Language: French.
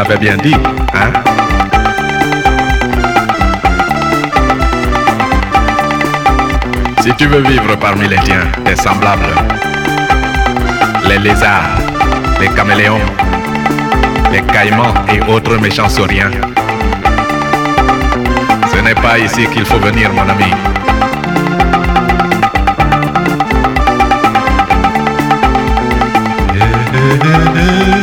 l'avais bien dit, hein? Si tu veux vivre parmi les tiens, tes semblables, les lézards, les caméléons, les caïmans et autres méchants sauriens, ce n'est pas ici qu'il faut venir, mon ami. Yeah.